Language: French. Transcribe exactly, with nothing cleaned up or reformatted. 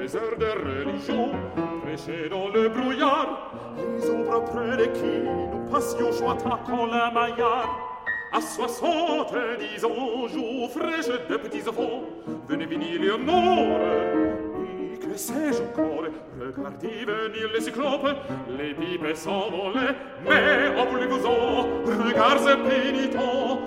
les heures de religion, prêchées dans le brouillard, les ombres près de qui nous passions joie attaquant la maillard. À soixante-dix ans, jour fraîche de petits enfants, venez venir Léonore. Et que sais-je encore? Regardez venir les cyclopes, les pipes s'envolaient, mais en voulez-vous-en, regards pénitents.